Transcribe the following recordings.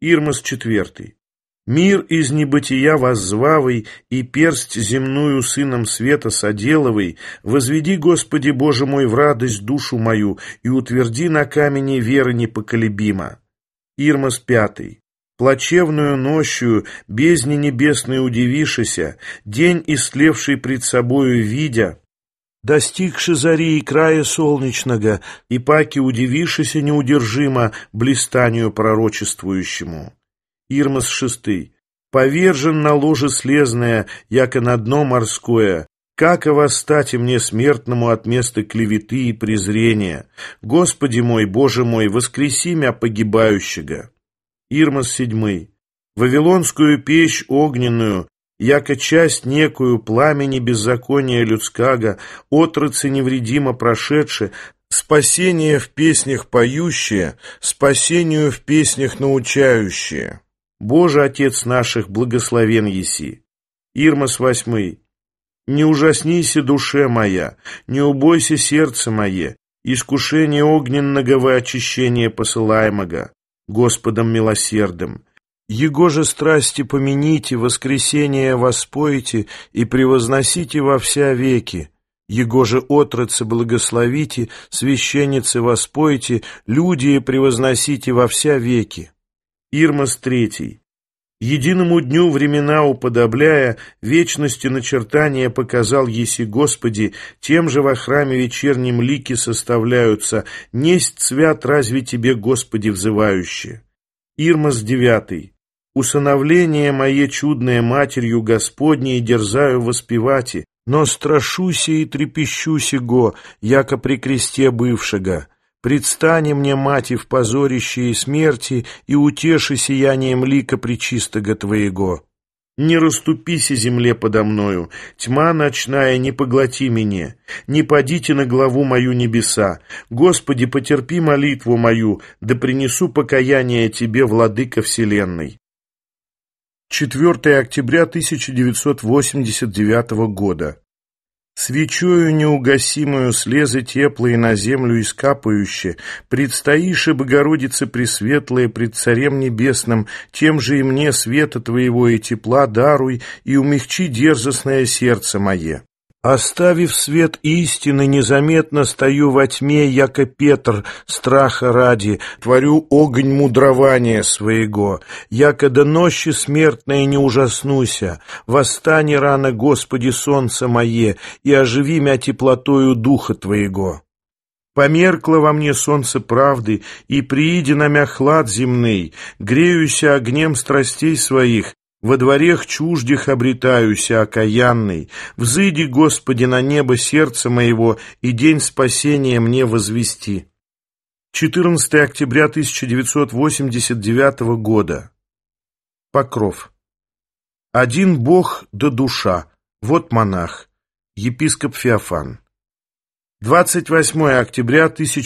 Ирмос IV. Мир из небытия воззвавый и персть земную сыном света соделывай, возведи, Господи Боже мой, в радость душу мою и утверди на камне веры непоколебимо. Ирмос V. Плачевную нощью, бездне небесной удивишися, день истлевший пред собою видя, достигши зари и края солнечного, и паки удивишися неудержимо блистанию пророчествующему. Ирмос VI. Повержен на ложе слезное, яко на дно морское, как и восстать мне смертному от места клеветы и презрения. Господи мой, Боже мой, воскреси мя погибающего. Ирмос VII. Вавилонскую печь огненную, яко часть некую пламени беззакония людского, отрацы невредимо прошедше, спасение в песнях поющее, спасению в песнях научающее. Боже, Отец наших, благословен еси. Ирмос VIII. Не ужаснися, душе моя, не убойся, сердце мое, искушение огненного во очищение посылаемого Господом милосердным. Его же страсти помяните, воскресение воспойте и превозносите во вся веки. Его же отрацы благословите, священницы воспойте, люди превозносите во вся веки. Ирмос III. Единому дню времена уподобляя, вечности начертания показал еси Господи, тем же во храме вечернем лики составляются, несть свят разве Тебе, Господи, взывающие. Ирмос IX. Усыновление мое чудное матерью Господней дерзаю воспевати, но страшуся и трепещуся го, яко при кресте бывшего. Предстани мне, мати, в позорище и смерти, и утеши сиянием лика пречистого Твоего. Не расступися земле подо мною, тьма ночная, не поглоти меня, не падите на главу мою небеса. Господи, потерпи молитву мою, да принесу покаяние Тебе, Владыка вселенной. 4 октября 1989 года. Свечою неугасимую слезы теплые на землю искапающие, предстоишь, Богородице Пресветлая, пред Царем Небесным, тем же и мне света Твоего и тепла даруй, и умягчи дерзостное сердце мое. Оставив свет истины, незаметно стою во тьме, яко Петр, страха ради, творю огонь мудрования своего, яко до нощи смертной не ужаснуся. Восстань рано, Господи, солнце мое, и оживи мя теплотою духа Твоего. Померкло во мне солнце правды, и прииди на мя хлад земный, греюся огнем страстей своих, во дворех чуждих обретаюся окаянный. Взыди, Господи, на небо сердца моего, и день спасения мне возвести. 14 октября 1989 года. Покров. Один Бог да душа. Вот монах. Епископ Феофан. 28 октября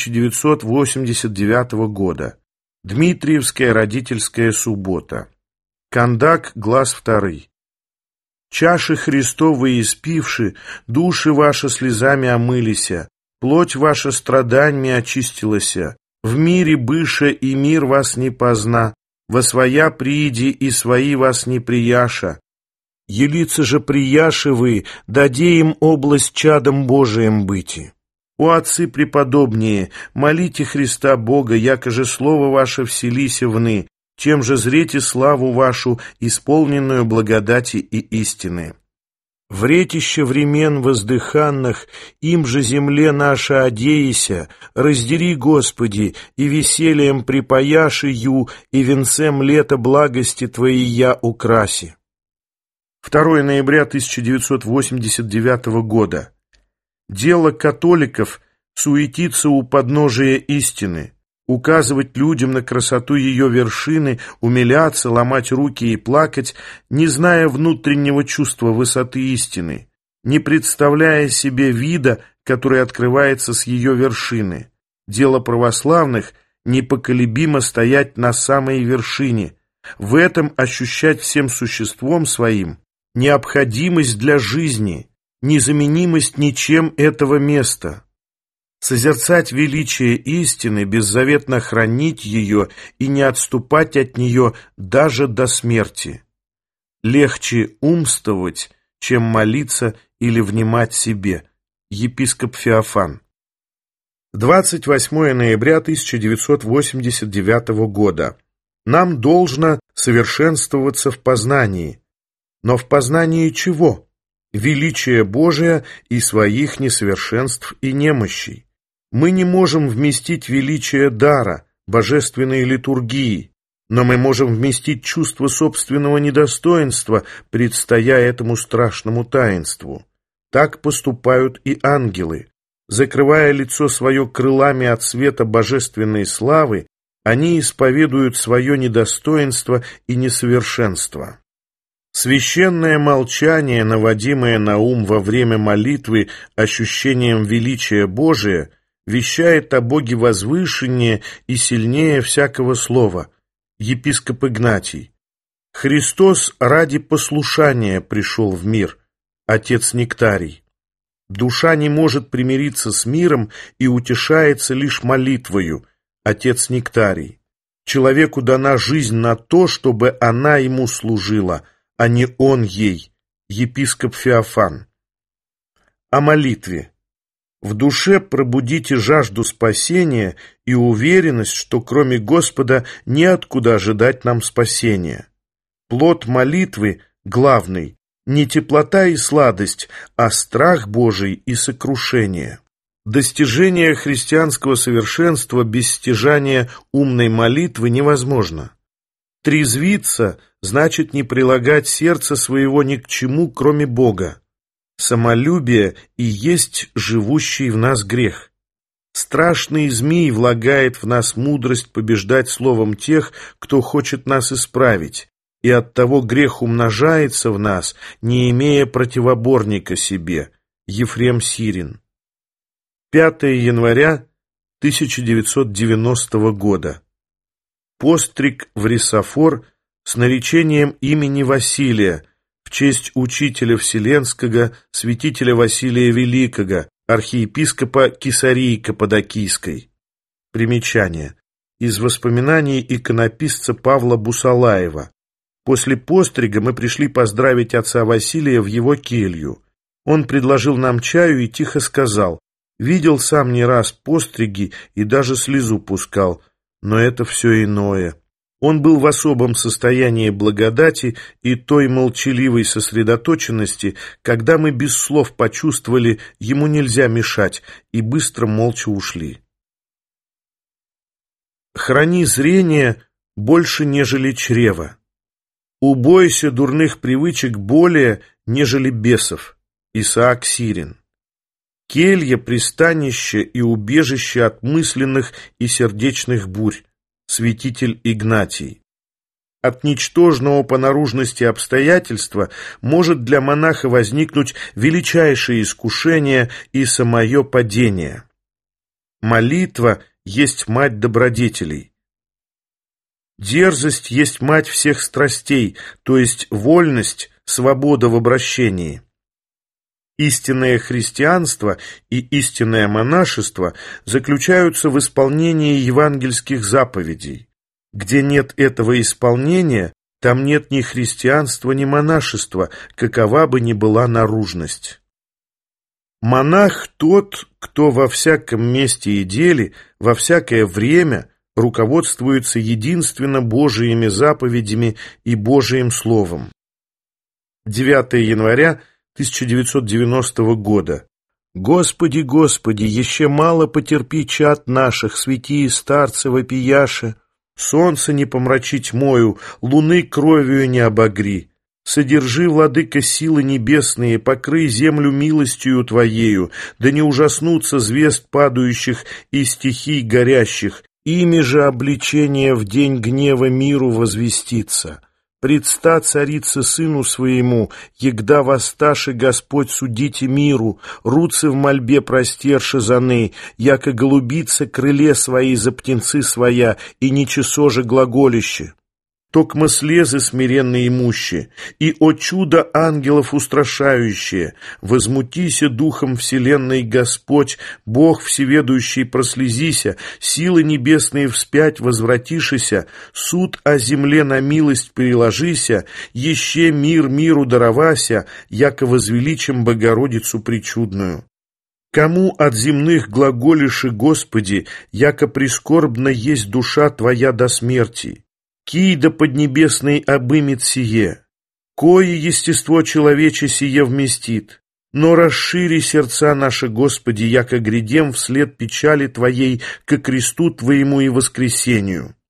1989 года. Дмитриевская родительская суббота. Кандак, глаз 2. Чаши Христовы испивши, души ваши слезами омылися, плоть ваша страданьми очистилася, в мире быша и мир вас не позна, во своя прииди и свои вас не прияша. Елица же прияши вы, даде им область чадом Божиим быти. О отцы преподобнее, молите Христа Бога, яко же слово ваше вселися вны, чем же зрете славу вашу, исполненную благодати и истины. Вретище времен воздыханных, им же земле наша одеяся, раздери, Господи, и весельем припаяши ю, и венцем лета благости Твоей я украси. 2 ноября 1989 года. Дело католиков суетиться у подножия истины, указывать людям на красоту ее вершины, умиляться, ломать руки и плакать, не зная внутреннего чувства высоты истины, не представляя себе вида, который открывается с ее вершины. Дело православных — непоколебимо стоять на самой вершине, в этом ощущать всем существом своим необходимость для жизни, незаменимость ничем этого места. созерцать величие истины, беззаветно хранить ее и не отступать от нее даже до смерти. Легче умствовать, чем молиться или внимать себе. Епископ Феофан. 28 ноября 1989 года. Нам должно совершенствоваться в познании. Но в познании чего? Величия Божия и своих несовершенств и немощей. Мы не можем вместить величие дара, божественной литургии, но мы можем вместить чувство собственного недостоинства, предстоя этому страшному таинству. Так поступают и ангелы. Закрывая лицо свое крылами от света божественной славы, они исповедуют свое недостоинство и несовершенство. Священное молчание, наводимое на ум во время молитвы ощущением величия Божия, вещает о Боге возвышеннее и сильнее всякого слова. Епископ Игнатий. Христос ради послушания пришел в мир. Отец Нектарий. Душа не может примириться с миром и утешается лишь молитвою. Отец Нектарий. Человеку дана жизнь на то, чтобы она ему служила, а не он ей. Епископ Феофан. О молитве. В душе пробудите жажду спасения и уверенность, что кроме Господа неоткуда ожидать нам спасения. Плод молитвы главный. Не теплота и сладость, а страх Божий и сокрушение. Достижение христианского совершенства без стяжания умной молитвы невозможно. Трезвиться значит не прилагать сердце своего ни к чему, кроме Бога. Самолюбие и есть живущий в нас грех. Страшный змей влагает в нас мудрость побеждать словом тех, кто хочет нас исправить. И оттого грех умножается в нас, не имея противоборника себе. Ефрем Сирин. 5 января 1990 года. Постриг в рисофор с наречением имени Василия в честь учителя Вселенского, святителя Василия Великого, архиепископа Кесарии Каппадокийской. Примечание. Из воспоминаний иконописца Павла Бусалаева. После пострига мы пришли поздравить отца Василия в его келью. Он предложил нам чаю и тихо сказал: «Видел сам не раз постриги и даже слезу пускал, но это все иное». Он был в особом состоянии благодати и той молчаливой сосредоточенности, когда мы без слов почувствовали, ему нельзя мешать, и быстро молча ушли. Храни зрение больше, нежели чрево. Убойся дурных привычек более, нежели бесов. Исаак Сирин. Келья, пристанище и убежище от мысленных и сердечных бурь. Святитель Игнатий. От ничтожного по наружности обстоятельства может для монаха возникнуть величайшее искушение и самое падение. Молитва есть мать добродетелей. Дерзость есть мать всех страстей, то есть вольность, свобода в обращении. Истинное христианство и истинное монашество заключаются в исполнении евангельских заповедей. Где нет этого исполнения, там нет ни христианства, ни монашества, какова бы ни была наружность. Монах тот, кто во всяком месте и деле, во всякое время руководствуется единственно Божиими заповедями и Божиим Словом. 9 января 1990 года. Господи, Господи, еще мало потерпи чад наших, святии старцы вопияше, солнце не помрачи тьмою, луны кровью не обогри. Содержи, владыка, силы небесные, покрый землю милостью Твоею, да не ужаснутся звезд падающих и стихий горящих, ими же обличение в день гнева миру возвестится. Предста царице сыну своему, егда воссташи Господь судите миру, руцы в мольбе простерши заны, яко голубица крыле свои за птенцы своя, и ничесо же глаголище. токмо слезы смиренные имущие, и, о чудо ангелов устрашающее, возмутися духом вселенной Господь, Бог всеведущий прослезися, силы небесные вспять возвратишися, суд о земле на милость переложися, еще мир миру даровася, яко возвеличим Богородицу пречудную. Кому от земных глаголиши, Господи, яко прискорбна есть душа Твоя до смерти? Кий да поднебесный обымет сие? Кое естество человече сие вместит? Но расшири сердца наши, Господи, яко грядем вслед печали Твоей ко кресту Твоему и воскресению.